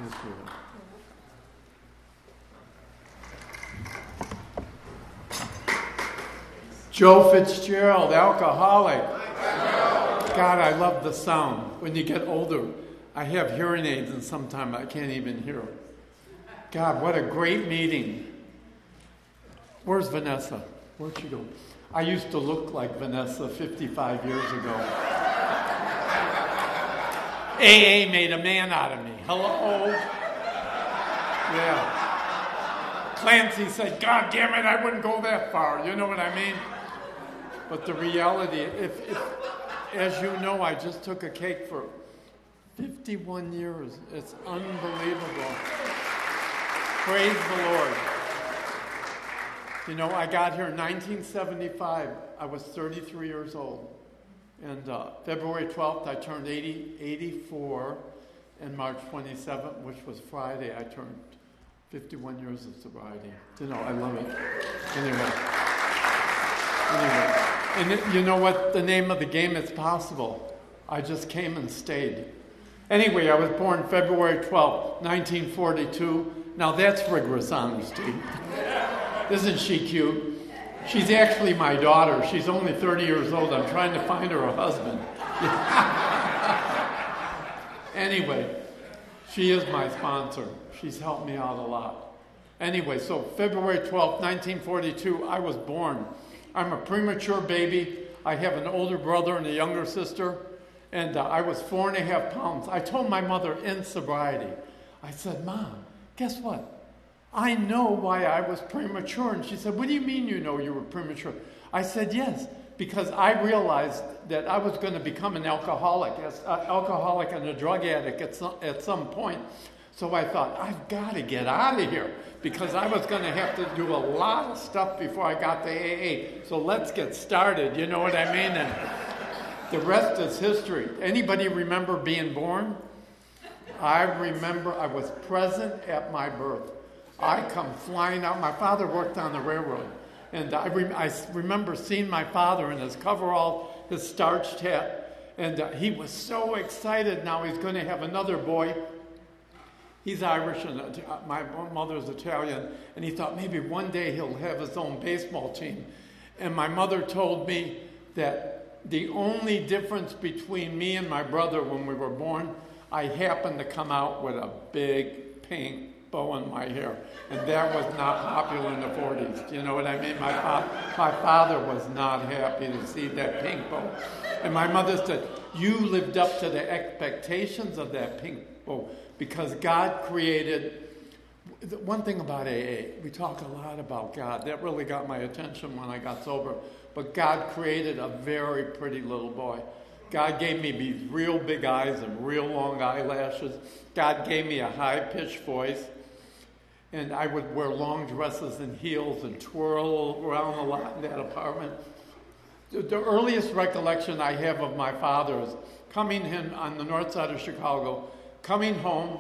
Joe Fitzgerald, alcoholic. God, I love the sound. When you get older, I have hearing aids and sometimes I can't even hear. God, what a great meeting. Where's Vanessa? Where'd she go? I used to look like Vanessa 55 years ago. AA made a man out of me. Hello? Yeah. Clancy said, God damn it, I wouldn't go that far. You know what I mean? But the reality, if as you know, I just took a cake for 51 years. It's unbelievable. Praise the Lord. You know, I got here in 1975. I was 33 years old. And February 12th, I turned 84. And March 27th, which was Friday, I turned 51 years of sobriety. You know, I love it. Anyway. And you know what? The name of the game is possible. I just came and stayed. Anyway, I was born February 12th, 1942. Now that's rigorous honesty. Isn't she cute? She's actually my daughter. She's only 30 years old. I'm trying to find her a husband. Anyway, she is my sponsor. She's helped me out a lot. Anyway, so February 12th, 1942, I was born. I'm a premature baby. I have an older brother and a younger sister. And I was 4.5 pounds. I told my mother in sobriety, I said, Mom, guess what? I know why I was premature. And she said, what do you mean you know you were premature? I said, yes, because I realized that I was going to become an alcoholic and a drug addict at some point. So I thought, I've got to get out of here because I was going to have to do a lot of stuff before I got to AA. So let's get started, you know what I mean? And the rest is history. Anybody remember being born? I remember I was present at my birth. I come flying out. My father worked on the railroad. And I remember seeing my father in his coverall, his starched hat. And he was so excited now he's going to have another boy. He's Irish and my mother's Italian, and he thought maybe one day he'll have his own baseball team. And my mother told me that the only difference between me and my brother when we were born, I happened to come out with a big pink bow in my hair. And that was not popular in the 40s. Do you know what I mean? My father was not happy to see that pink bow. And my mother said, you lived up to the expectations of that pink bow. Because God created, one thing about AA, we talk a lot about God. That really got my attention when I got sober. But God created a very pretty little boy. God gave me these real big eyes and real long eyelashes. God gave me a high-pitched voice. And I would wear long dresses and heels and twirl around a lot in that apartment. The earliest recollection I have of my father is coming in on the north side of Chicago, coming home,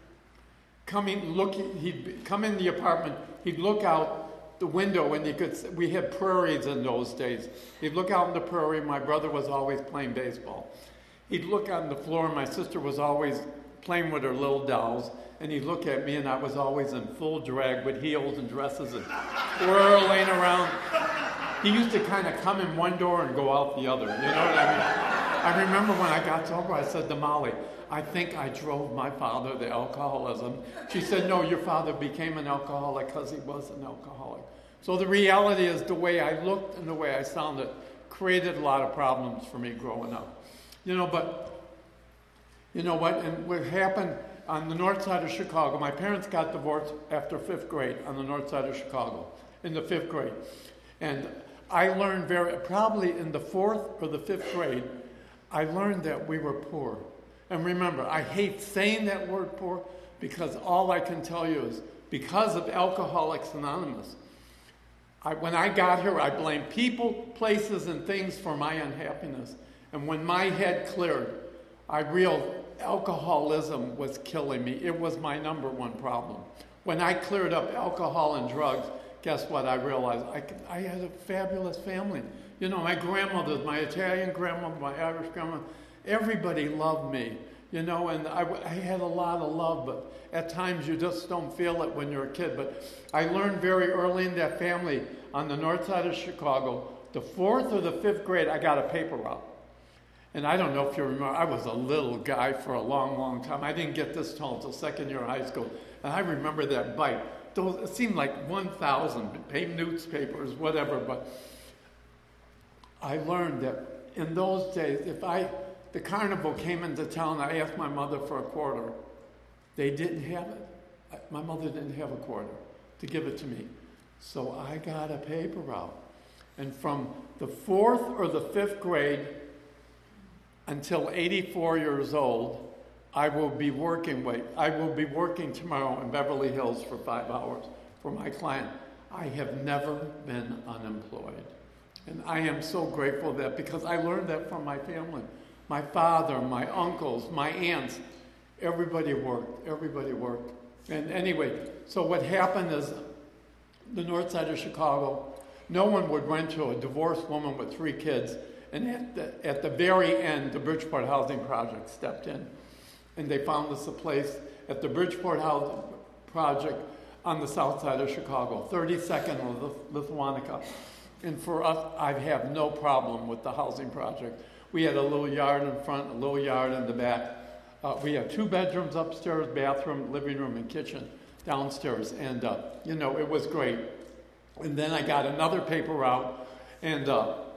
he'd come in the apartment, he'd look out the window and we had prairies in those days. He'd look out in the prairie, my brother was always playing baseball. He'd look on the floor, my sister was always playing with her little dolls, and he'd look at me and I was always in full drag with heels and dresses and whirling around. He used to kind of come in one door and go out the other, you know what I mean? I remember when I got sober, I said to Molly, I think I drove my father to alcoholism. She said, no, your father became an alcoholic because he was an alcoholic. So the reality is the way I looked and the way I sounded created a lot of problems for me growing up. But you know what? And what happened on the north side of Chicago, my parents got divorced after 5th grade on the north side of Chicago, in the 5th grade. And I learned probably in the 4th or the 5th grade, I learned that we were poor. And remember, I hate saying that word poor because all I can tell you is because of Alcoholics Anonymous, when I got here, I blamed people, places, and things for my unhappiness. And when my head cleared, I realized alcoholism was killing me. It was my number one problem. When I cleared up alcohol and drugs, guess what? I realized I had a fabulous family. My grandmother, my Italian grandmother, my Irish grandmother, everybody loved me. and I had a lot of love, but at times you just don't feel it when you're a kid. But I learned very early in that family on the north side of Chicago, the 4th or the 5th grade, I got a paper route. And I don't know if you remember, I was a little guy for a long, long time. I didn't get this tall until second year of high school. And I remember that bite. It seemed like 1,000 newspapers, whatever. But I learned that in those days, the carnival came into town, I asked my mother for a quarter. They didn't have it. My mother didn't have a quarter to give it to me. So I got a paper route. And from the 4th or the 5th grade until 84 years old, I will be working tomorrow in Beverly Hills for 5 hours for my client. I have never been unemployed. And I am so grateful that, because I learned that from my family. My father, my uncles, my aunts, everybody worked. And anyway, so what happened is the north side of Chicago, no one would rent to a divorced woman with 3 kids. And at the very end, the Bridgeport Housing Project stepped in. And they found us a place at the Bridgeport Housing Project on the south side of Chicago, 32nd of Lithuanica. And for us, I have no problem with the housing project. We had a little yard in front, a little yard in the back. We had 2 bedrooms upstairs, bathroom, living room, and kitchen downstairs. And, it was great. And then I got another paper route, and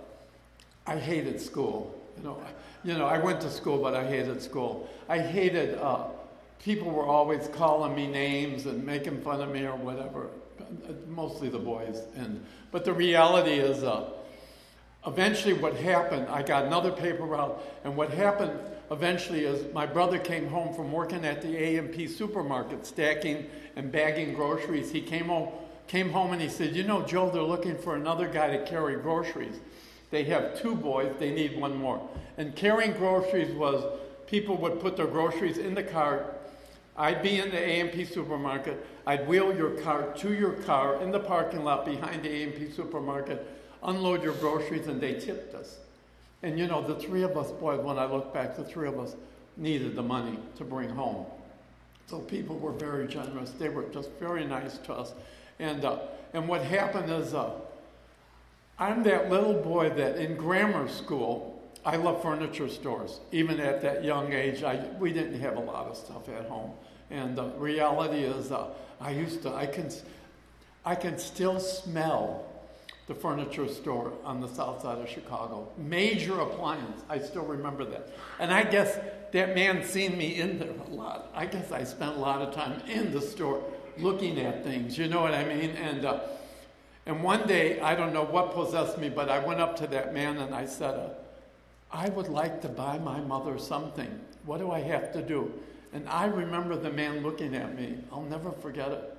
I hated school. I went to school, but I hated school. I hated, people were always calling me names and making fun of me or whatever, mostly the boys. But the reality is, eventually what happened, I got another paper route, and what happened eventually is my brother came home from working at the A&P supermarket, stacking and bagging groceries. He came home and he said, Joe, they're looking for another guy to carry groceries. They have 2 boys, they need 1 more. And carrying groceries was, people would put their groceries in the cart. I'd be in the A&P supermarket. I'd wheel your cart to your car in the parking lot behind the A&P supermarket, unload your groceries, and they tipped us. And the 3 of us, boy, when I look back, the 3 of us needed the money to bring home. So people were very generous. They were just very nice to us. And what happened is, I'm that little boy that in grammar school, I love furniture stores. Even at that young age, we didn't have a lot of stuff at home. And the reality is, I can still smell the furniture store on the south side of Chicago. Major appliance, I still remember that. And I guess that man seen me in there a lot. I guess I spent a lot of time in the store looking at things, you know what I mean? And one day, I don't know what possessed me, but I went up to that man and I said, I would like to buy my mother something. What do I have to do? And I remember the man looking at me. I'll never forget it.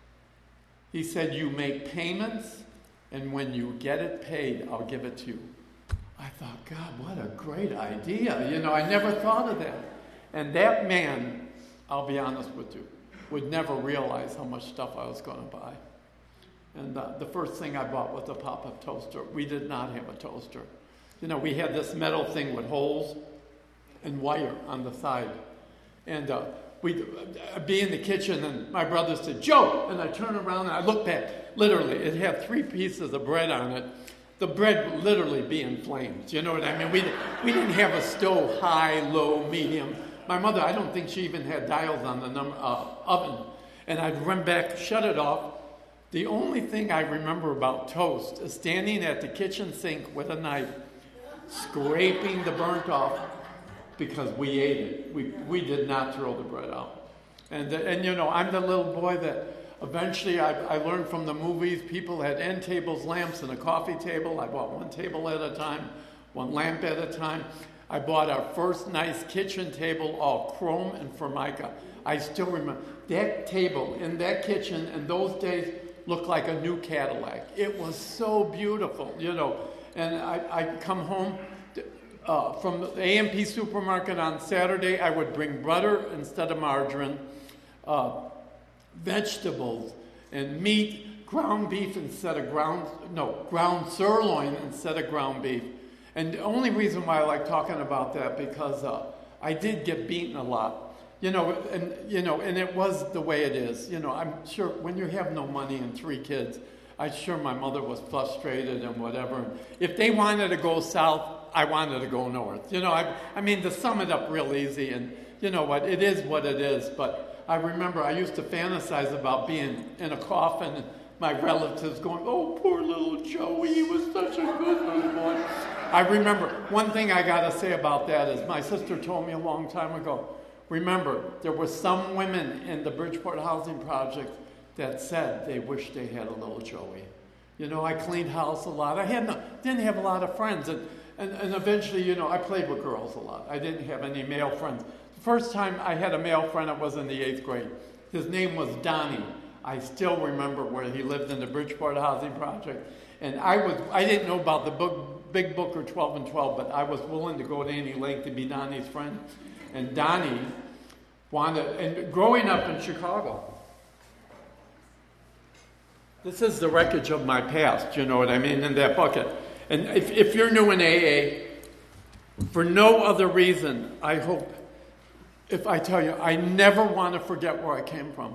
He said, you make payments, and when you get it paid, I'll give it to you. I thought, God, what a great idea. I never thought of that. And that man, I'll be honest with you, would never realize how much stuff I was going to buy. And the first thing I bought was a pop-up toaster. We did not have a toaster. We had this metal thing with holes and wire on the side. And we'd be in the kitchen, and my brother said, Joe! And I turned around, and I looked back. Literally, it had 3 pieces of bread on it. The bread would literally be in flames. You know what I mean? We didn't have a stove, high, low, medium. My mother, I don't think she even had dials on the oven. And I'd run back, shut it off. The only thing I remember about toast is standing at the kitchen sink with a knife, scraping the burnt off, because we ate it. We did not throw the bread out. And I'm the little boy that eventually I learned from the movies. People had end tables, lamps, and a coffee table. I bought 1 table at a time, 1 lamp at a time. I bought our first nice kitchen table, all chrome and formica. I still remember that table in that kitchen in those days looked like a new Cadillac. It was so beautiful, And I'd come home from the A&P supermarket on Saturday. I would bring butter instead of margarine, vegetables and meat, ground beef instead of ground sirloin instead of ground beef. And the only reason why I like talking about that, because I did get beaten a lot. And it was the way it is. I'm sure when you have no money and 3 kids, I'm sure my mother was frustrated and whatever. If they wanted to go south, I wanted to go north. I mean, to sum it up real easy, and you know what, it is what it is. But I remember I used to fantasize about being in a coffin and my relatives going, "Oh, poor little Joey, he was such a good little boy." I remember, one thing I got to say about that is my sister told me a long time ago, remember, there were some women in the Bridgeport Housing Project that said they wished they had a little Joey. I cleaned house a lot. I didn't have a lot of friends. And eventually, I played with girls a lot. I didn't have any male friends. The first time I had a male friend, I was in the 8th grade. His name was Donnie. I still remember where he lived in the Bridgeport Housing Project. And I didn't know about the Big Book or 12 and 12, but I was willing to go to any length to be Donnie's friend. And Donnie and growing up in Chicago, this is the wreckage of my past, you know what I mean, in that bucket. And if you're new in AA, for no other reason, I hope, if I tell you, I never want to forget where I came from.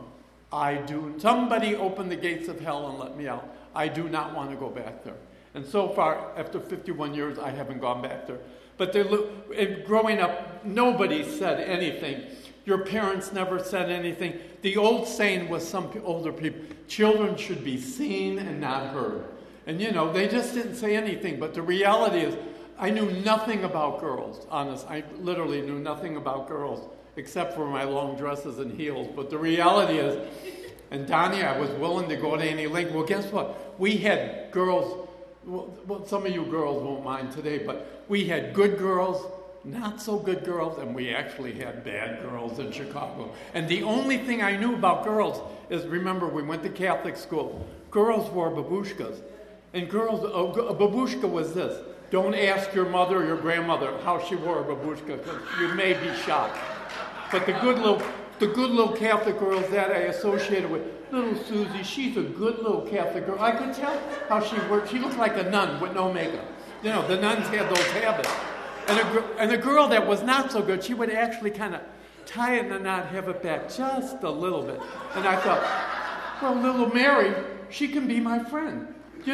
Somebody open the gates of hell and let me out. I do not want to go back there. And so far, after 51 years, I haven't gone back there. But growing up, nobody said anything. Your parents never said anything. The old saying was some older people, children should be seen and not heard. And they just didn't say anything. But the reality is, I knew nothing about girls, honest. I literally knew nothing about girls, except for my long dresses and heels. But the reality is, and Donnie, I was willing to go to any length. Well, guess what? We had girls, well, some of you girls won't mind today, but we had good girls, not so good girls, and we actually had bad girls in Chicago. And the only thing I knew about girls is, remember, we went to Catholic school. Girls wore babushkas. And girls, a babushka was this. Don't ask your mother or your grandmother how she wore a babushka, because you may be shocked. But the good little Catholic girls that I associated with, little Susie, she's a good little Catholic girl. I could tell how she worked. She looked like a nun with no makeup. The nuns had those habits. And a girl that was not so good, she would actually kind of tie it in a knot, have it back just a little bit. And I thought, well, little Mary, she can be my friend.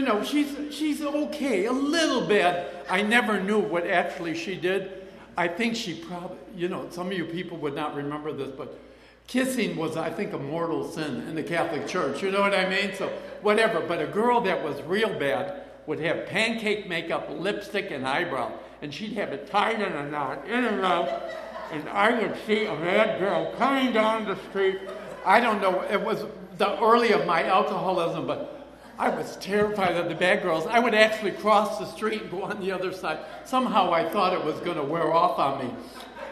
She's okay, a little bad. I never knew what actually she did. I think she probably, some of you people would not remember this, but kissing was, I think, a mortal sin in the Catholic Church. You know what I mean? So whatever. But a girl that was real bad would have pancake makeup, lipstick, and eyebrow. And she'd have it tied in a knot, in and out. And I would see a bad girl coming down the street. I don't know, it was the early of my alcoholism, but I was terrified of the bad girls. I would actually cross the street and go on the other side. Somehow I thought it was going to wear off on me.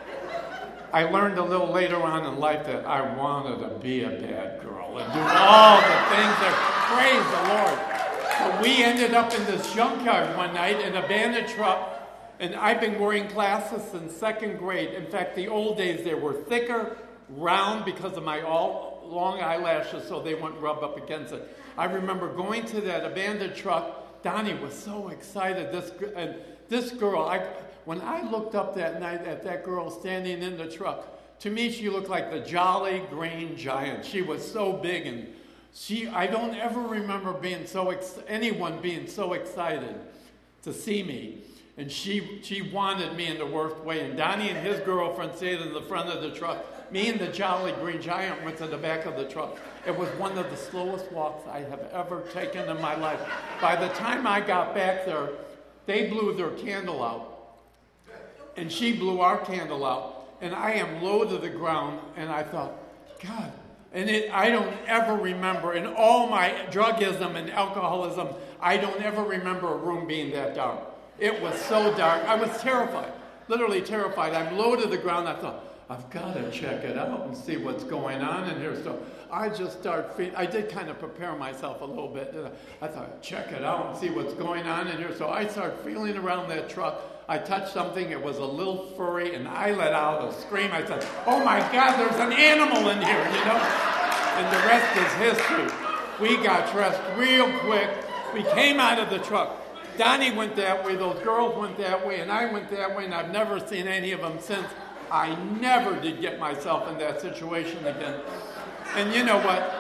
I learned a little later on in life that I wanted to be a bad girl and do all the things that, praise the Lord. So we ended up in this junkyard one night in a bandit truck, and I've been wearing glasses since 2nd grade. In fact, the old days, they were thicker, round because of my long eyelashes, so they wouldn't rub up against it. I remember going to that abandoned truck. Donnie was so excited. This girl, when I looked up that night at that girl standing in the truck, to me she looked like the Jolly Green Giant. She was so big, and I don't ever remember anyone being so excited to see me. And she wanted me in the worst way. And Donnie and his girlfriend stayed in the front of the truck. Me and the Jolly Green Giant went to the back of the truck. It was one of the slowest walks I have ever taken in my life. By the time I got back there, they blew their candle out. And she blew our candle out. And I am low to the ground. And I thought, God. And I don't ever remember, in all my drugism and alcoholism, I don't ever remember a room being that dark. It was so dark. I was terrified, literally terrified. I'm low to the ground. I thought, I've got to check it out and see what's going on in here. So I just start feeling, I did kind of prepare myself a little bit. I thought, check it out and see what's going on in here. So I start feeling around that truck. I touched something. It was a little furry, and I let out a scream. I said, oh my God, there's an animal in here, And the rest is history. We got dressed real quick. We came out of the truck. Donnie went that way, those girls went that way, and I went that way, and I've never seen any of them since. I never did get myself in that situation again. And you know what?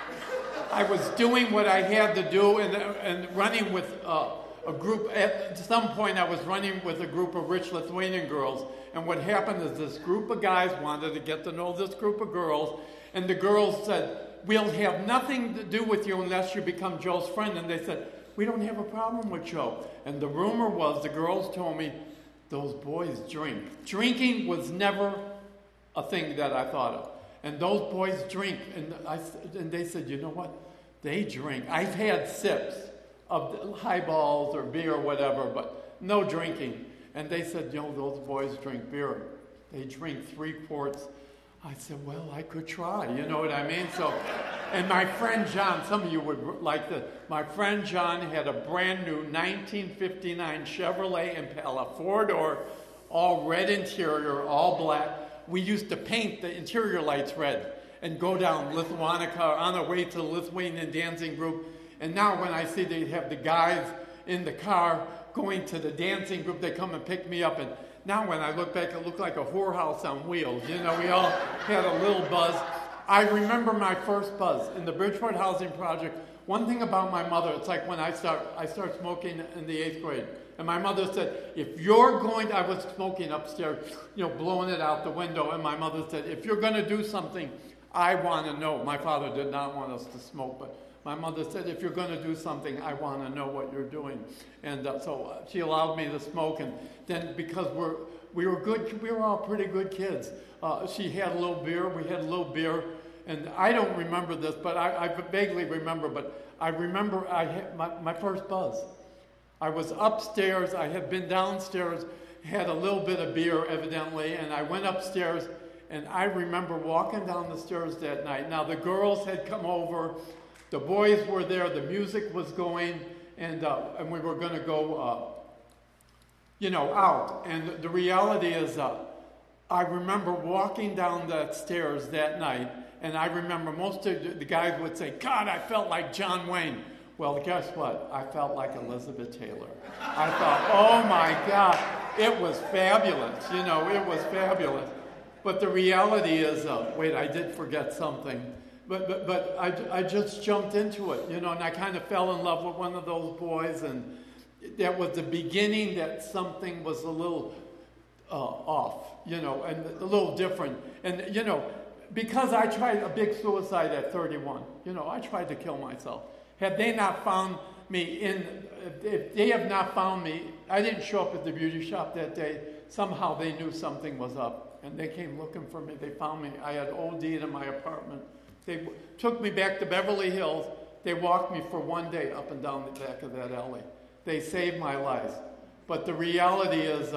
I was doing what I had to do and running with a group. At some point, I was running with a group of rich Lithuanian girls. And what happened is this group of guys wanted to get to know this group of girls. And the girls said, we'll have nothing to do with you unless you become Joe's friend. And they said, we don't have a problem with Joe. And the rumor was, the girls told me, those boys drink. Drinking was never a thing that I thought of. And those boys drink. And they said, you know what? They drink. I've had sips of highballs or beer or whatever, but no drinking. And they said, you know, those boys drink beer. They drink 3 quarts. I said, well, I could try. You know what I mean? So, and my friend John, some of you would like this. My friend John had a brand new 1959 Chevrolet Impala, 4-door, all red interior, all black. We used to paint the interior lights red and go down Lithuanica on our way to the Lithuanian dancing group. And now when I see they have the guys in the car going to the dancing group, they come and pick me up. And now when I look back, it looked like a whorehouse on wheels. You know, we all had a little buzz. I remember my first buzz in the Bridgeport Housing Project. One thing about my mother, it's like when I start smoking in the 8th grade. And my mother said, if you're going to, I was smoking upstairs, you know, blowing it out the window. And my mother said, if you're going to do something, I want to know. My father did not want us to smoke, but my mother said, if you're going to do something, I want to know what you're doing. And so she allowed me to smoke. And then because we were good, we were all pretty good kids. She had a little beer, we had a little beer. And I don't remember this, but I vaguely remember. But I remember I had my first buzz. I was upstairs. I had been downstairs, had a little bit of beer, evidently, and I went upstairs. And I remember walking down the stairs that night. Now, the girls had come over. The boys were there. The music was going. And we were going to go, out. And the reality is, I remember walking down the stairs that night. And I remember most of the guys would say, God, I felt like John Wayne. Well, guess what? I felt like Elizabeth Taylor. I thought, oh my God, it was fabulous. You know, it was fabulous. But the reality is, wait, I did forget something. But I just jumped into it, you know, and I kind of fell in love with one of those boys. And that was the beginning that something was a little off, you know, and a little different. And, you know, because I tried a big suicide at 31, you know, I tried to kill myself. Had they not found me if they have not found me, I didn't show up at the beauty shop that day. Somehow they knew something was up, and they came looking for me. They found me. I had OD'd in my apartment. They took me back to Beverly Hills. They walked me for one day up and down the back of that alley. They saved my life. But the reality is,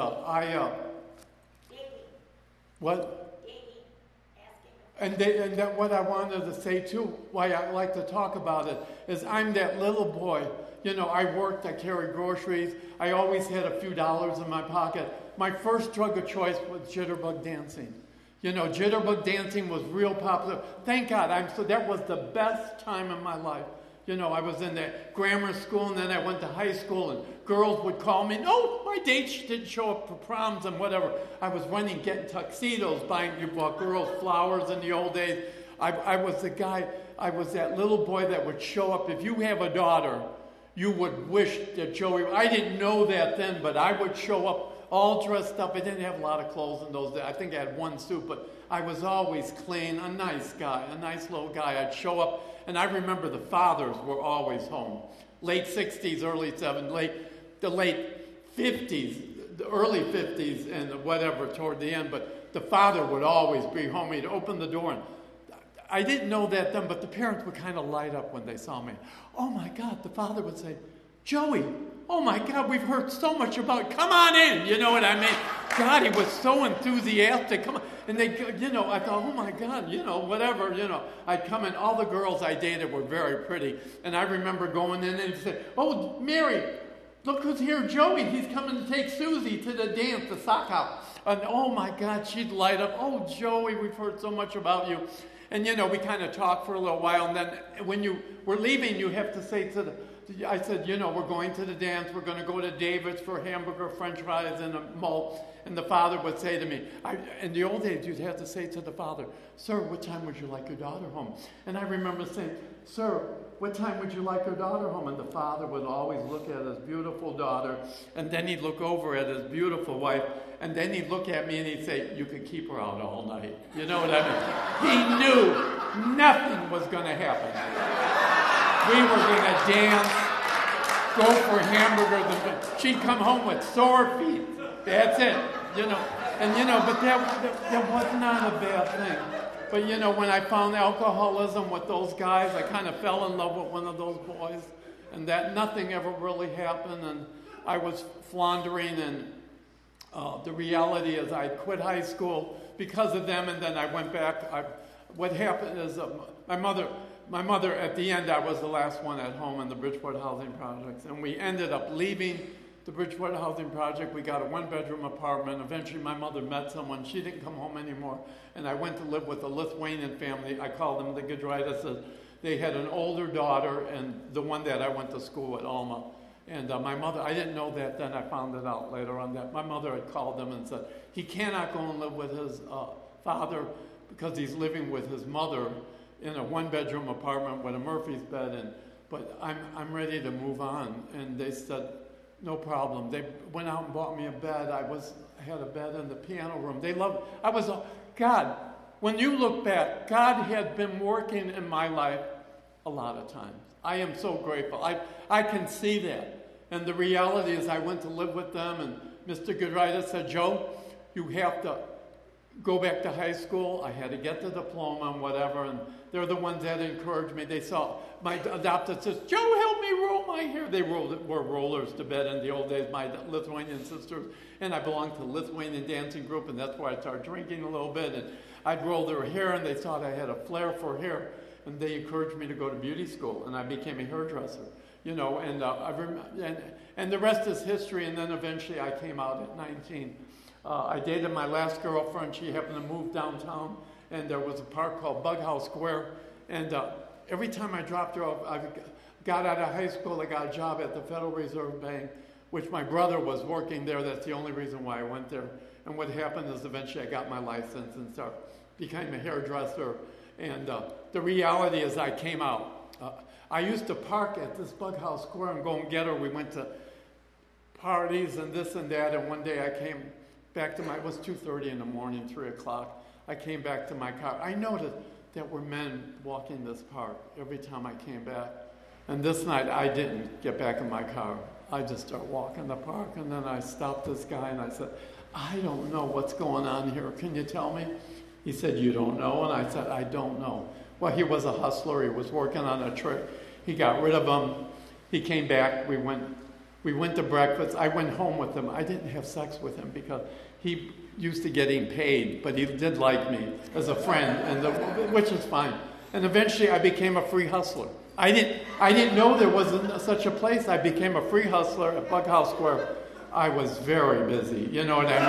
what? And that what I wanted to say too, why I like to talk about it, is I'm that little boy. You know, I worked, I carried groceries. I always had a few dollars in my pocket. My first drug of choice was jitterbug dancing. You know, jitterbug dancing was real popular. Thank God, that was the best time in my life. You know, I was in the grammar school, and then I went to high school, and girls would call me. No, my dates didn't show up for proms and whatever. I was running, getting tuxedos, you bought girls flowers in the old days. I was the guy, I was that little boy that would show up. If you have a daughter, you would wish that Joey, I didn't know that then, but I would show up all dressed up. I didn't have a lot of clothes in those days. I think I had one suit, but I was always clean, a nice guy, a nice little guy. I'd show up. And I remember the fathers were always home. Late 60s, early 70s, the late 50s, the early 50s and whatever toward the end. But the father would always be home. He'd open the door. And I didn't know that then, but the parents would kind of light up when they saw me. Oh, my God, the father would say, Joey, oh, my God, we've heard so much about it. Come on in. You know what I mean? God, he was so enthusiastic. Come on. And they, you know, I thought, oh my God, you know, whatever, you know. I'd come in, all the girls I dated were very pretty. And I remember going in and said, oh, Mary, look who's here, Joey. He's coming to take Susie to the dance, the sock hop. And oh my God, she'd light up. Oh, Joey, we've heard so much about you. And, you know, we kind of talked for a little while. And then when you were leaving, you have to say to I said, you know, we're going to the dance. We're going to go to David's for hamburger, french fries, and a malt. And the father would say to me, in the old days, you'd have to say to the father, sir, what time would you like your daughter home? And I remember saying, sir, what time would you like your daughter home? And the father would always look at his beautiful daughter, and then he'd look over at his beautiful wife, and then he'd look at me and he'd say, you could keep her out all night. You know what I mean? He knew nothing was going to happen. We were going to dance, go for hamburgers, and she'd come home with sore feet. That's it, you know. And, you know, but that was not a bad thing. But, you know, when I found alcoholism with those guys, I kind of fell in love with one of those boys. And that nothing ever really happened. And I was floundering. And the reality is I quit high school because of them. And then I went back. What happened is my mother, at the end, I was the last one at home in the Bridgeport Housing Projects. And we ended up leaving the Bridgeport Housing Project. We got a one-bedroom apartment. Eventually, my mother met someone. She didn't come home anymore. And I went to live with a Lithuanian family. I call them the Giedraitis. They had an older daughter, and the one that I went to school at Alma. And my mother, I didn't know that then. I found it out later on that my mother had called them and said, he cannot go and live with his father because he's living with his mother in a one-bedroom apartment with a Murphy's bed. But I'm ready to move on. And they said, no problem. They went out and bought me a bed. I had a bed in the piano room. They loved it. God, when you look back, God had been working in my life a lot of times. I am so grateful. I can see that. And the reality is I went to live with them, and Mr. Giedraitis said, Joe, you have to go back to high school. I had to get the diploma and whatever, and they're the ones that encouraged me. They saw my adopted sister, Joe, help me roll my hair. They wore rollers to bed in the old days, my Lithuanian sisters, and I belonged to the Lithuanian dancing group, and that's where I started drinking a little bit, and I'd roll their hair, and they thought I had a flair for hair, and they encouraged me to go to beauty school, and I became a hairdresser, you know, and the rest is history, and then eventually I came out at 19. I dated my last girlfriend. She happened to move downtown, and there was a park called Bughouse Square. And every time I dropped her off, I got out of high school, I got a job at the Federal Reserve Bank, which my brother was working there. That's the only reason why I went there. And what happened is eventually I got my license and became a hairdresser. And the reality is I came out. I used to park at this Bughouse Square and go and get her. We went to parties and this and that, and one day I came back to it was 2:30 in the morning, 3 o'clock. I came back to my car. I noticed there were men walking this park every time I came back. And this night, I didn't get back in my car. I just started walking the park, and then I stopped this guy, and I said, I don't know what's going on here. Can you tell me? He said, you don't know? And I said, I don't know. Well, he was a hustler. He was working on a trick. He got rid of him. He came back. We went to breakfast. I went home with him. I didn't have sex with him because he used to getting paid, but he did like me as a friend, which is fine. And eventually I became a free hustler. I didn't know there was such a place. I became a free hustler at Bughouse Square. I was very busy. You know what I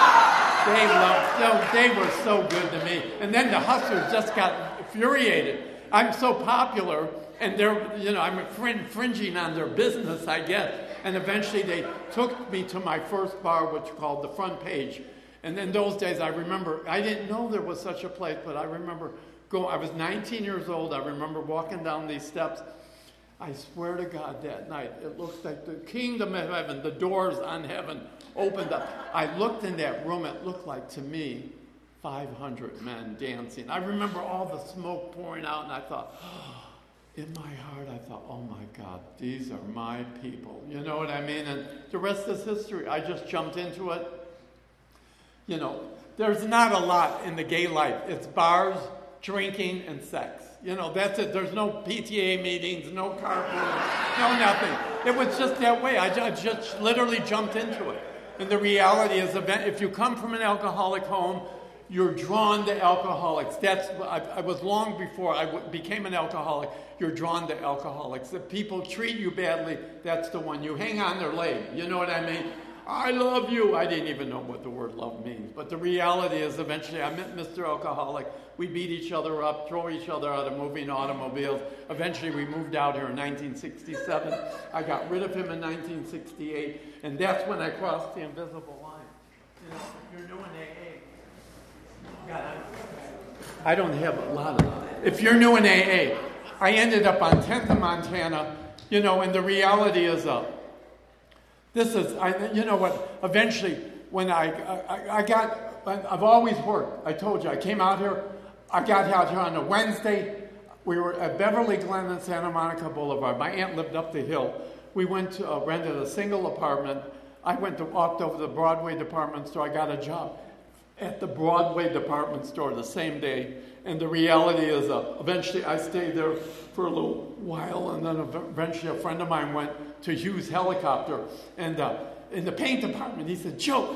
mean? They were so good to me. And then the hustlers just got infuriated. I'm so popular, and I'm infringing on their business, I guess. And eventually they took me to my first bar, which was called the Front Page. And in those days, I remember, I didn't know there was such a place, but I remember I was 19 years old. I remember walking down these steps. I swear to God, that night, it looks like the kingdom of heaven, the doors on heaven opened up. I looked in that room. It looked like, to me, 500 men dancing. I remember all the smoke pouring out, and I thought, in my heart, I thought, oh my God, these are my people. You know what I mean? And the rest is history. I just jumped into it. You know, there's not a lot in the gay life. It's bars, drinking, and sex. You know, that's it. There's no PTA meetings, no carpooling, no nothing. It was just that way. I just literally jumped into it. And the reality is, if you come from an alcoholic home, you're drawn to alcoholics. I was long before I became an alcoholic. You're drawn to alcoholics. If people treat you badly, that's the one. You hang on their leg. You know what I mean? I love you. I didn't even know what the word love means. But the reality is eventually I met Mr. Alcoholic. We beat each other up, throw each other out of moving automobiles. Eventually we moved out here in 1967. I got rid of him in 1968. And that's when I crossed the invisible line. You know, if you're doing AA, God, I don't have a lot of that. If you're new in AA, I ended up on 10th in Montana, you know, and the reality is you know what, eventually, when I've always worked. I told you, I came out here, I got out here on a Wednesday. We were at Beverly Glen and Santa Monica Boulevard. My aunt lived up the hill. We went to, rented a single apartment. I walked over to the Broadway department store. I got a job at the Broadway department store the same day. And the reality is, eventually I stayed there for a little while, and then eventually a friend of mine went to Hughes Helicopter, and in the paint department, he said, Joe,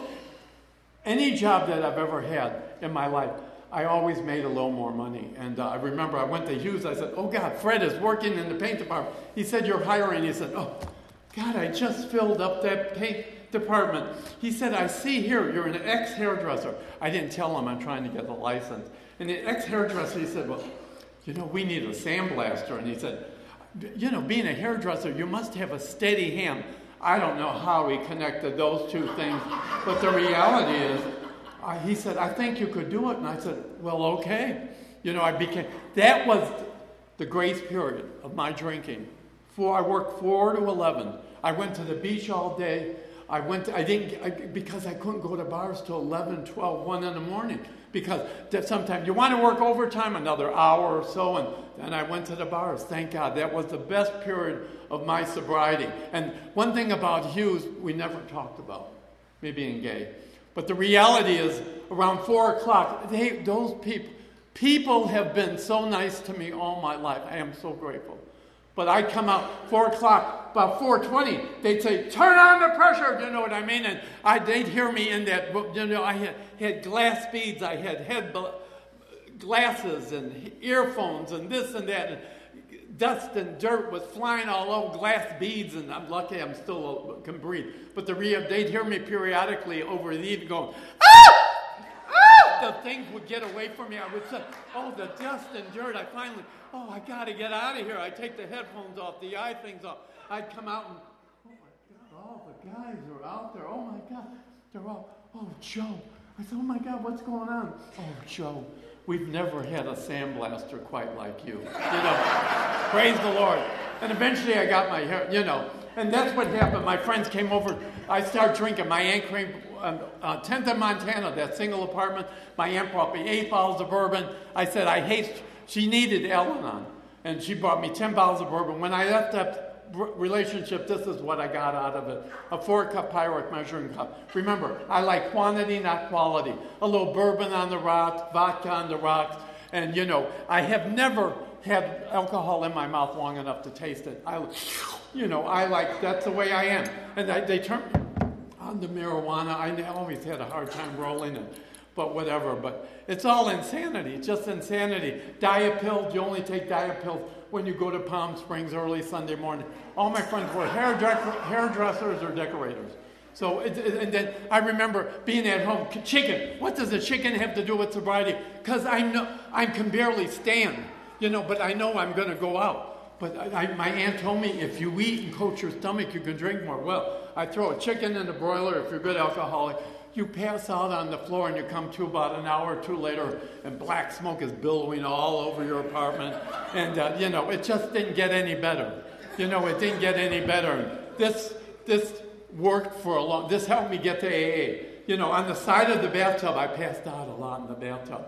any job that I've ever had in my life, I always made a little more money. And I remember I went to Hughes, I said, oh God, Fred is working in the paint department. He said, you're hiring. He said, oh God, I just filled up that paint department. He said, I see here, you're an ex-hairdresser. I didn't tell him I'm trying to get the license. And the ex-hairdresser, he said, well, you know, we need a sandblaster. And he said, you know, being a hairdresser, you must have a steady hand. I don't know how he connected those two things, but the reality is, he said, I think you could do it. And I said, well, okay. You know, that was the grace period of my drinking. I worked 4 to 11. I went to the beach all day. Because I couldn't go to bars till 11, 12, 1 in the morning. Because sometimes you want to work overtime, another hour or so, and then I went to the bars. Thank God. That was the best period of my sobriety. And one thing about Hughes, we never talked about, me being gay. But the reality is, around 4 o'clock, those people have been so nice to me all my life. I am so grateful. But I'd come out 4 o'clock, about 4:20, they'd say, turn on the pressure, you know what I mean? And they'd hear me in that, you know, I had glass beads, I had glasses and earphones and this and that, and dust and dirt was flying all over, glass beads, and I'm lucky I'm still can breathe. But they'd hear me periodically over the evening going, ah! The things would get away from me. I would say, oh, the dust and dirt. I got to get out of here. I'd take the headphones off, the eye things off. I'd come out and, oh my God, all the guys are out there. Oh my God, they're all, oh, Joe. I said, oh my God, what's going on? Oh, Joe, we've never had a sandblaster quite like you. You know, praise the Lord. And eventually I got my hair, you know, and that's what happened. My friends came over. I started drinking. My aunt came, 10th in Montana, that single apartment. My aunt brought me 8 bottles of bourbon. I said, she needed Al-Anon, and she brought me 10 bottles of bourbon. When I left that relationship, this is what I got out of it. A 4-cup Pyrex measuring cup. Remember, I like quantity, not quality. A little bourbon on the rocks, vodka on the rocks. And, you know, I have never had alcohol in my mouth long enough to taste it. That's the way I am. And they turned on to marijuana. I always had a hard time rolling it. But whatever, but it's all insanity, just insanity. Diet pills, you only take diet pills when you go to Palm Springs early Sunday morning. All my friends were hairdressers or decorators. So, and then I remember being at home, chicken. What does a chicken have to do with sobriety? Because I know I can barely stand, you know, but I know I'm going to go out. But my aunt told me, if you eat and coat your stomach, you can drink more. Well, I throw a chicken in the broiler if you're a good alcoholic. You pass out on the floor and you come to about an hour or two later and black smoke is billowing all over your apartment. And, you know, it just didn't get any better. You know, it didn't get any better. This worked for this helped me get to AA. You know, on the side of the bathtub, I passed out a lot in the bathtub.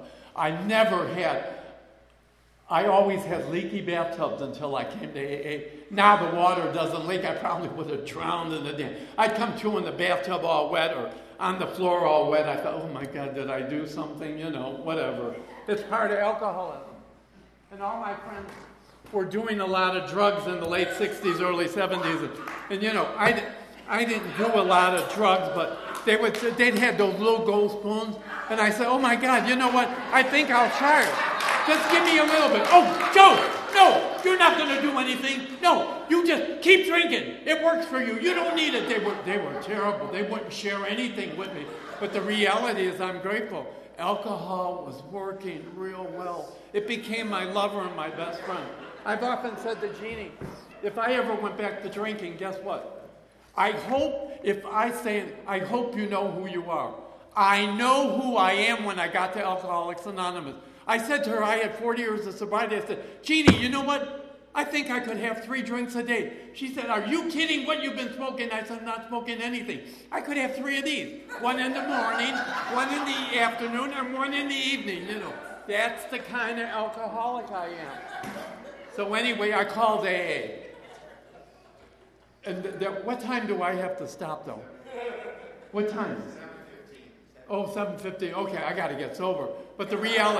I always had leaky bathtubs until I came to AA. Now the water doesn't leak. I probably would have drowned in the damn. I'd come to in the bathtub all wet or on the floor all wet. I thought, oh my God, did I do something? You know, whatever. It's part of alcoholism. And all my friends were doing a lot of drugs in the late 60s, early 70s. And you know, I didn't do a lot of drugs, but they'd had those little gold spoons. And I said, oh my God, you know what? I think I'll try it. Just give me a little bit. Oh, Joe, no. you're not going to do anything. No, you just keep drinking. It works for you. You don't need it. They were terrible. They wouldn't share anything with me. But the reality is I'm grateful. Alcohol was working real well. It became my lover and my best friend. I've often said to Jeannie, if I ever went back to drinking, guess what? I hope you know who you are. I know who I am when I got to Alcoholics Anonymous. I said to her, I had 40 years of sobriety. I said, Jeannie, you know what? I think I could have 3 drinks a day. She said, are you kidding what you've been smoking? I said, I'm not smoking anything. I could have 3 of these. 1 in the morning, 1 in the afternoon, and 1 in the evening. You know, that's the kind of alcoholic I am. So anyway, I called AA. And what time do I have to stop, though? What time? 7:15. Okay, I got to get sober. But the reality,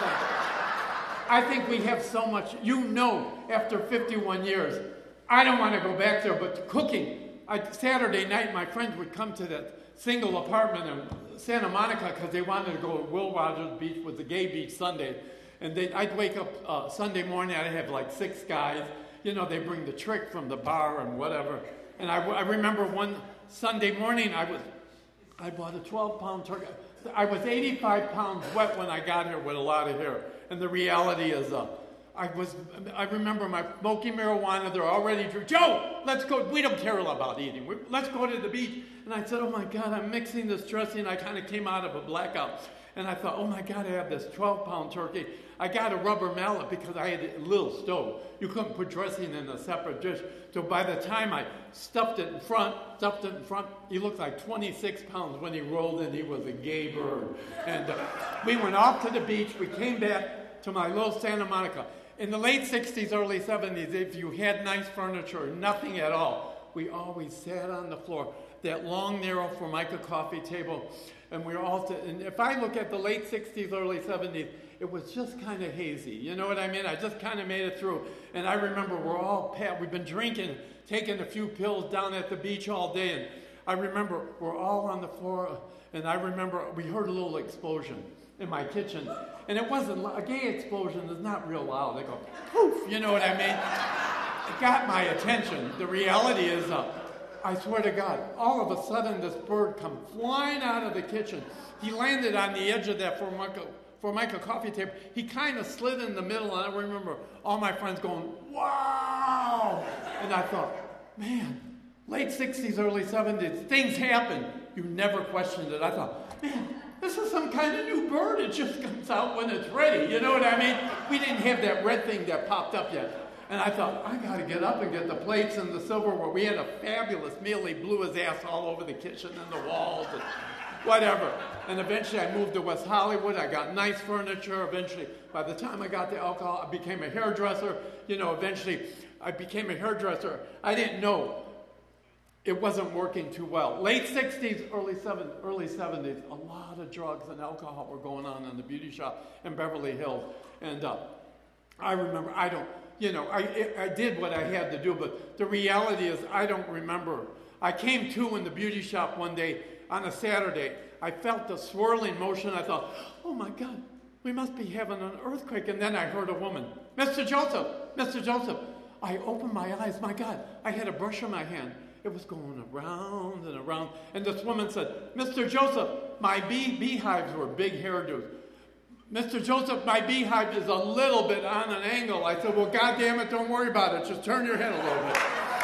I think we have so much. After 51 years, I don't want to go back there. But cooking, Saturday night, my friends would come to that single apartment in Santa Monica because they wanted to go to Will Rogers Beach, was the gay beach Sunday. And I'd wake up Sunday morning, I'd have like 6 guys. You know, they bring the trick from the bar and whatever. And I remember one Sunday morning, I bought a 12-pound turkey. I was 85 pounds wet when I got here with a lot of hair. And the reality is, I remember my smoking marijuana, they're already drinking. Joe, let's go. We don't care about eating. Let's go to the beach. And I said, oh my God, I'm mixing this dressing. I kind of came out of a blackout. And I thought, oh my God, I have this 12-pound turkey. I got a rubber mallet because I had a little stove. You couldn't put dressing in a separate dish. So by the time I stuffed it in front, he looked like 26 pounds when he rolled in. He was a gay bird. And we went off to the beach. We came back to my little Santa Monica. In the late 60s, early 70s, if you had nice furniture, nothing at all, we always sat on the floor. That long, narrow Formica coffee table. And and if I look at the late 60s, early 70s, it was just kind of hazy. You know what I mean? I just kind of made it through. And I remember we've been drinking, taking a few pills down at the beach all day. And I remember we're all on the floor. And I remember we heard a little explosion in my kitchen. And it wasn't, a gay explosion is not real loud. They go, poof, you know what I mean? It got my attention. The reality is, I swear to God, all of a sudden this bird come flying out of the kitchen. He landed on the edge of that Formica coffee table. He kind of slid in the middle, and I remember all my friends going, wow! And I thought, man, late 60s, early 70s, things happen. You never questioned it. I thought, man, this is some kind of new bird. It just comes out when it's ready. You know what I mean? We didn't have that red thing that popped up yet. And I thought, I got to get up and get the plates and the silverware. We had a fabulous meal. He blew his ass all over the kitchen and the walls and whatever. And eventually I moved to West Hollywood. I got nice furniture. Eventually, by the time I got the alcohol, I became a hairdresser. Eventually I became a hairdresser. I didn't know it wasn't working too well. Late 60s, early 70s, a lot of drugs and alcohol were going on in the beauty shop in Beverly Hills. And I remember, I did what I had to do, but the reality is I don't remember. I came to in the beauty shop one day on a Saturday. I felt the swirling motion. I thought, oh my God, we must be having an earthquake. And then I heard a woman, Mr. Joseph. I opened my eyes. My God, I had a brush in my hand. It was going around and around. And this woman said, Mr. Joseph, my beehives were big hairdos. Mr. Joseph, my beehive is a little bit on an angle. I said, well, God damn it, don't worry about it. Just turn your head a little bit.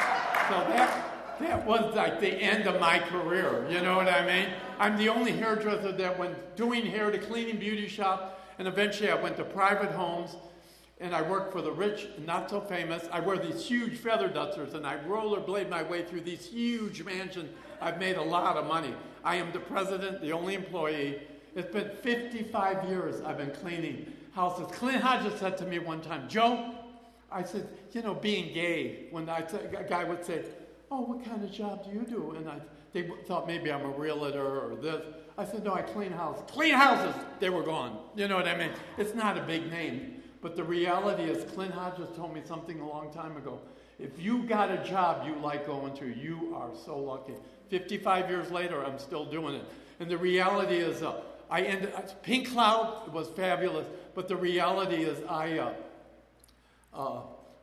So that was like the end of my career. You know what I mean? I'm the only hairdresser that went doing hair to cleaning beauty shop. And eventually I went to private homes. And I worked for the rich and not so famous. I wear these huge feather dusters, and I rollerblade my way through these huge mansions. I've made a lot of money. I am the president, the only employee. It's been 55 years I've been cleaning houses. Clint Hodges said to me one time, Joe, I said, being gay, when a guy would say, oh, what kind of job do you do? And they thought maybe I'm a realtor or this. I said, no, I clean houses. Clean houses! They were gone. You know what I mean? It's not a big name. But the reality is, Clint Hodges told me something a long time ago. If you got a job you like going to, you are so lucky. 55 years later, I'm still doing it. And the reality is, Pink Cloud was fabulous, but the reality is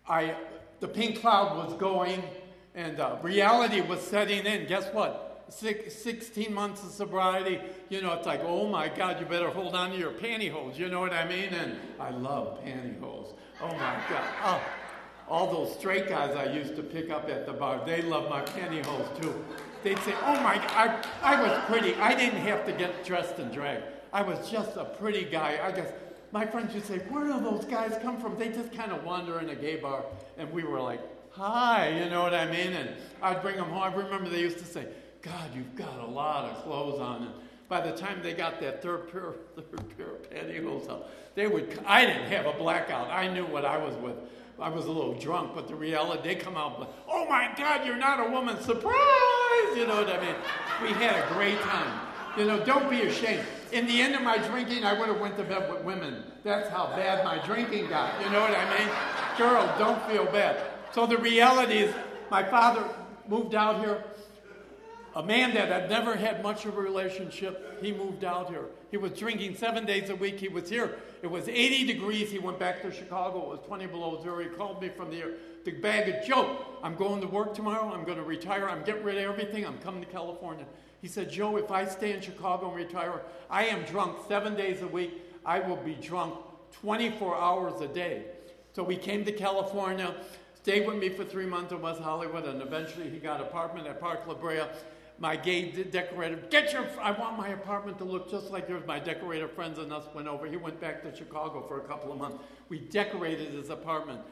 the pink cloud was going, and reality was setting in. Guess what? 16 months of sobriety, it's like, oh my God, you better hold on to your pantyhose, you know what I mean? And I love pantyhose. Oh my God. Oh, all those straight guys I used to pick up at the bar, they love my pantyhose too. They'd say, oh my God, I was pretty. I didn't have to get dressed and drag. I was just a pretty guy. I guess my friends would say, where do those guys come from? They just kind of wander in a gay bar. And we were like, hi, you know what I mean? And I'd bring them home. I remember they used to say, God, you've got a lot of clothes on. And by the time they got that third pair of pantyhose on, I didn't have a blackout. I knew what I was with. I was a little drunk, but the reality, they come out, oh my God, you're not a woman. Surprise! You know what I mean? We had a great time. Don't be ashamed. In the end of my drinking, I would have went to bed with women. That's how bad my drinking got. You know what I mean? Girl, don't feel bad. So the reality is, my father moved out here. A man that had never had much of a relationship, he moved out here. He was drinking 7 days a week. He was here. It was 80 degrees. He went back to Chicago. It was 20 below zero. He called me from the bag of Joe. I'm going to work tomorrow. I'm going to retire. I'm getting rid of everything. I'm coming to California. He said, Joe, if I stay in Chicago and retire, I am drunk 7 days a week. I will be drunk 24 hours a day. So we came to California, stayed with me for 3 months in West Hollywood, and eventually he got an apartment at Park La Brea. My gay decorator, I want my apartment to look just like yours. My decorator friends and us went over. He went back to Chicago for a couple of months. We decorated his apartment.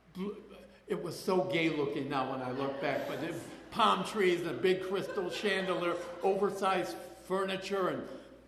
It was so gay looking now when I look back, but palm trees and a big crystal chandelier, oversized furniture and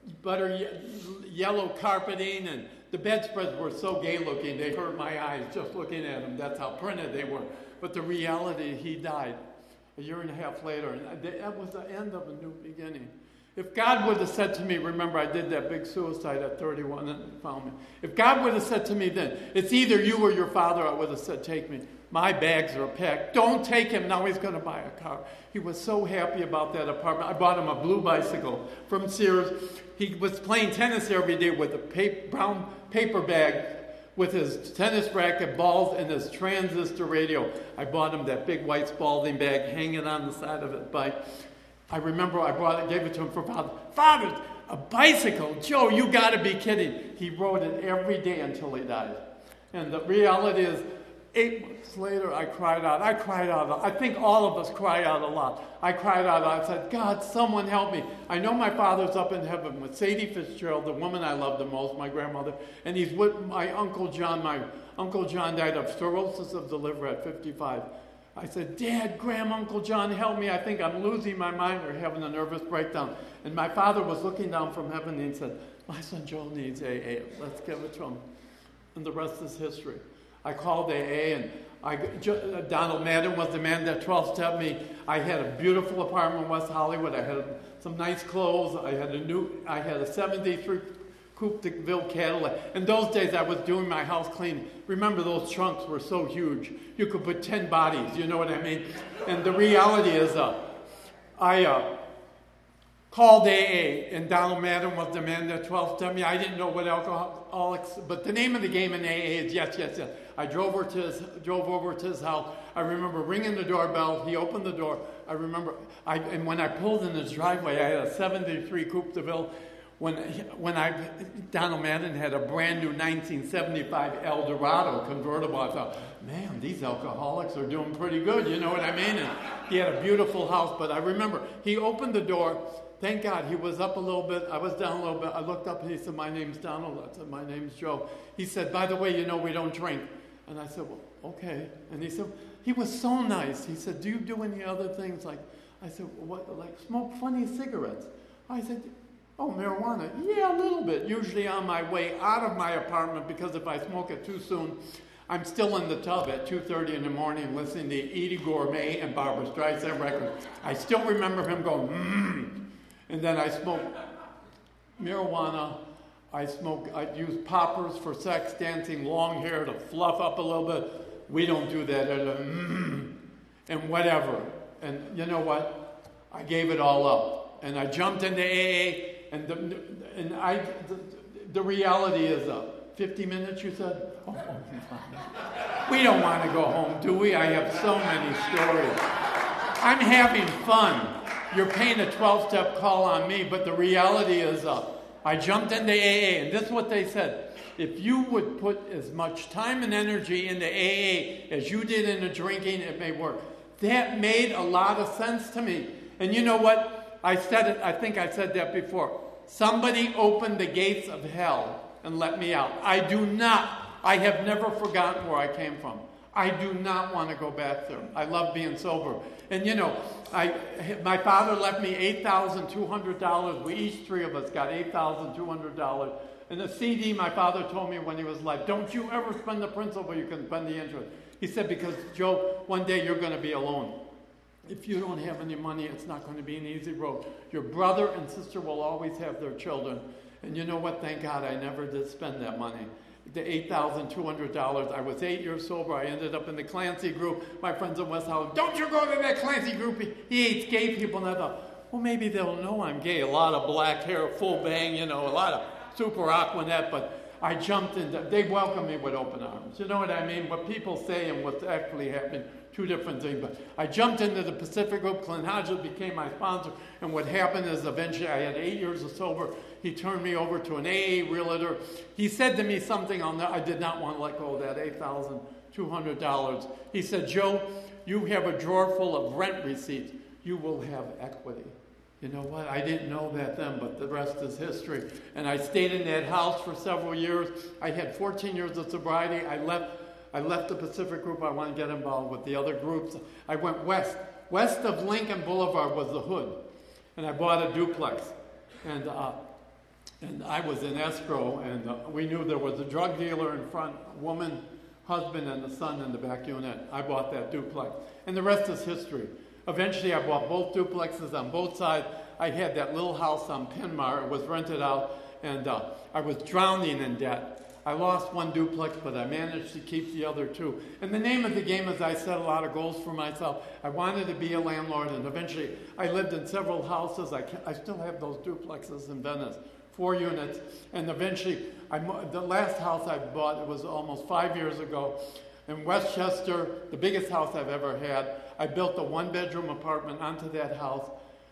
yellow carpeting, and the bedspreads were so gay looking they hurt my eyes just looking at them. That's how printed they were. But the reality, he died a year and a half later, and that was the end of a new beginning. If God would have said to me, remember I did that big suicide at 31 and found me. If God would have said to me then, it's either you or your father, I would have said, take me. My bags are packed. Don't take him. Now he's going to buy a car. He was so happy about that apartment. I bought him a blue bicycle from Sears. He was playing tennis every day with a brown paper bag with his tennis racket, balls, and his transistor radio. I bought him that big white Spalding bag hanging on the side of his bike. I remember I gave it to him for Father. Father, a bicycle? Joe, you got to be kidding. He rode it every day until he died. And the reality is, 8 months later, I cried out. I think all of us cry out a lot. I cried out. I said, God, someone help me. I know my father's up in heaven with Sadie Fitzgerald, the woman I love the most, my grandmother, and he's with my Uncle John. My Uncle John died of cirrhosis of the liver at 55. I said, Dad, Uncle John, help me. I think I'm losing my mind or having a nervous breakdown. And my father was looking down from heaven and he said, my son Joe needs AA. Let's give it to him. And the rest is history. I called AA, and Donald Madden was the man that 12-stepped me. I had a beautiful apartment in West Hollywood. I had some nice clothes. I had a 73 Coupe de Ville Cadillac. In those days, I was doing my house cleaning. Remember, those trunks were so huge. You could put 10 bodies, you know what I mean? And the reality is, I called AA, and Donald Madden was the man that 12-stepped me. I didn't know what alcoholics, but the name of the game in AA is yes. I drove over to his house. I remember ringing the doorbell. He opened the door. I remember, and when I pulled in his driveway, I had a 73 Coupe de Ville. Donald Madden had a brand new 1975 Eldorado convertible. I thought, man, these alcoholics are doing pretty good. You know what I mean? And he had a beautiful house. But I remember he opened the door. Thank God, he was up a little bit. I was down a little bit. I looked up and he said, my name's Donald. I said, my name's Joe. He said, by the way, we don't drink. And I said, well, okay. And he said, he was so nice. He said, do you do any other things? I said, what, like smoke funny cigarettes? I said, oh, marijuana? Yeah, a little bit. Usually on my way out of my apartment, because if I smoke it too soon, I'm still in the tub at 2:30 in the morning listening to Eddie Gourmet and Barbra Streisand records. I still remember him going, And then I smoked marijuana. I use poppers for sex, dancing, long hair to fluff up a little bit. We don't do that. And whatever. And you know what? I gave it all up. And I jumped into AA. And the reality is 50 minutes, you said? Oh, We don't want to go home, do we? I have so many stories. I'm having fun. You're paying a 12-step call on me, but the reality is I jumped into AA, and this is what they said. If you would put as much time and energy into AA as you did into drinking, it may work. That made a lot of sense to me. And you know what? I said it, I think I said that before. Somebody opened the gates of hell and let me out. I have never forgotten where I came from. I do not want to go back there. I love being sober. And you know, my father left me $8,200. We each three of us got $8,200. And the CD my father told me when he was alive, don't you ever spend the principal, you can spend the interest. He said, because Joe, one day you're going to be alone. If you don't have any money, it's not going to be an easy road. Your brother and sister will always have their children. And you know what? Thank God I never did spend that money. The $8,200. I was 8 years sober. I ended up in the Clancy group. My friends in West Hollywood, don't you go to that Clancy group. He hates gay people. And I thought, well, maybe they'll know I'm gay. A lot of black hair, full bang, you know, a lot of super Aquanet. But I jumped in. They welcomed me with open arms. You know what I mean? What people say and what's actually happening, two different things. But I jumped into the Pacific group. Clint Hodges became my sponsor. And what happened is eventually I had 8 years of sober. He turned me over to an AA realtor. He said to me something on that. I did not want to let go of that $8,200. He said, Joe, you have a drawer full of rent receipts. You will have equity. You know what? I didn't know that then, but the rest is history. And I stayed in that house for several years. I had 14 years of sobriety. I left the Pacific group. I wanted to get involved with the other groups. I went west. West of Lincoln Boulevard was the hood. And I bought a duplex. And I was in escrow, and we knew there was a drug dealer in front, woman, husband, and the son in the back unit. I bought that duplex. And the rest is history. Eventually, I bought both duplexes on both sides. I had that little house on Pinmar. It was rented out, and I was drowning in debt. I lost one duplex, but I managed to keep the other two. And the name of the game is I set a lot of goals for myself. I wanted to be a landlord, and eventually I lived in several houses. I still have those duplexes in Venice. 4 units, and eventually, the last house I bought, it was almost 5 years ago, in Westchester, the biggest house I've ever had. I built a one-bedroom apartment onto that house.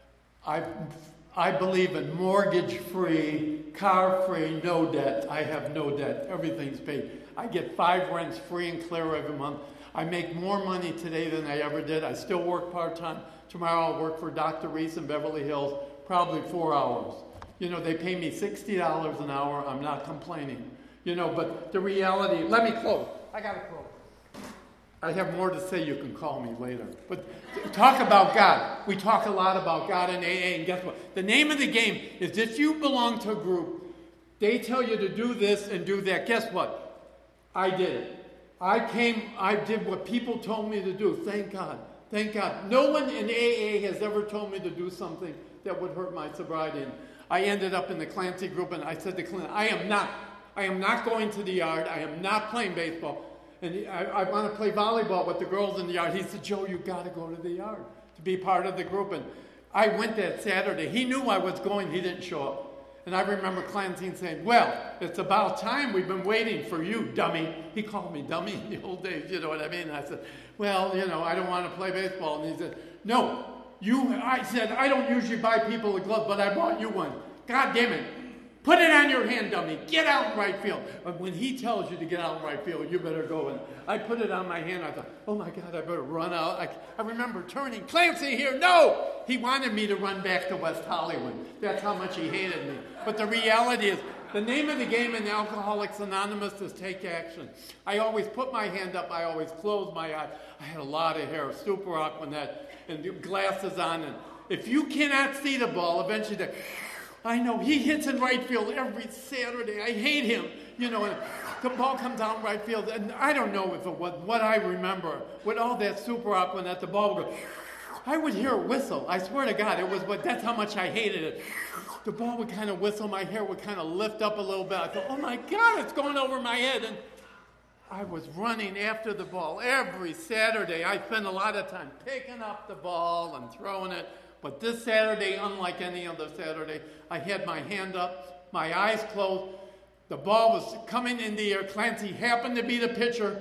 I believe in mortgage-free, car-free, no debt. I have no debt. Everything's paid. I get 5 rents free and clear every month. I make more money today than I ever did. I still work part-time. Tomorrow I'll work for Dr. Reese in Beverly Hills, probably 4 hours. You know, they pay me $60 an hour. I'm not complaining. You know, but the reality, let me close. I got to close. I have more to say. You can call me later. But talk about God. We talk a lot about God in AA, and guess what? The name of the game is if you belong to a group, they tell you to do this and do that. Guess what? I did it. I did what people told me to do. Thank God. Thank God. No one in AA has ever told me to do something that would hurt my sobriety. I ended up in the Clancy group, and I said to Clint, I am not going to the yard. I am not playing baseball. And I want to play volleyball with the girls in the yard. He said, Joe, you got to go to the yard to be part of the group. And I went that Saturday. He knew I was going. He didn't show up. And I remember Clancy saying, well, it's about time. We've been waiting for you, dummy. He called me dummy in the old days, you know what I mean? And I said, well, you know, I don't want to play baseball. And he said, no. I said, I don't usually buy people a glove, but I bought you one. God damn it. Put it on your hand, dummy. Get out in right field. But when he tells you to get out in right field, you better go. And I put it on my hand. I thought, oh my God, I better run out. I remember turning, Clancy here. No! He wanted me to run back to West Hollywood. That's how much he hated me. But the reality is, the name of the game in Alcoholics Anonymous is take action. I always put my hand up. I always closed my eye. I had a lot of hair, super Aquanet, and glasses on. And if you cannot see the ball, eventually I know he hits in right field every Saturday. I hate him, you know. And the ball comes down right field, and I don't know if it was what I remember with all that super Aquanet. The ball would go. I would hear a whistle. I swear to God, it was. But that's how much I hated it. The ball would kind of whistle. My hair would kind of lift up a little bit. I thought, oh my God, it's going over my head. And I was running after the ball every Saturday. I spent a lot of time picking up the ball and throwing it. But this Saturday, unlike any other Saturday, I had my hand up, my eyes closed. The ball was coming in the air. Clancy happened to be the pitcher.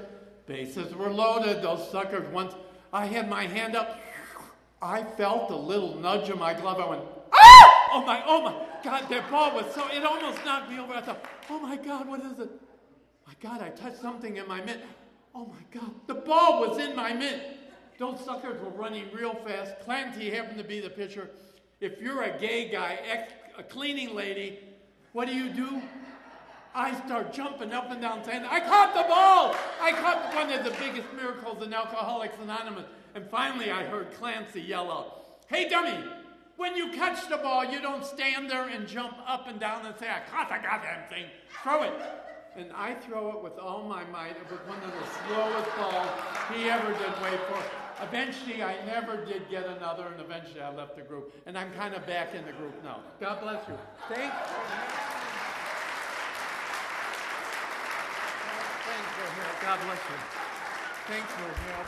Bases were loaded. Those suckers, once I had my hand up, I felt a little nudge in my glove. I went, ah! Oh my God, that ball was so, it almost knocked me over. I thought, oh my God, what is it? My God, I touched something in my mitt. Oh my God, the ball was in my mitt. Those suckers were running real fast. Clancy happened to be the pitcher. If you're a gay guy, a cleaning lady, what do? I start jumping up and down saying, I caught the ball! I caught one of the biggest miracles in Alcoholics Anonymous. And finally I heard Clancy yell out, hey dummy, when you catch the ball, you don't stand there and jump up and down and say, I caught the goddamn thing. Throw it. And I throw it with all my might. It was one of the slowest balls he ever did wait for. Eventually, I never did get another, and eventually I left the group. And I'm kind of back in the group now. God bless you. Thanks for here. God bless you. Thanks for here.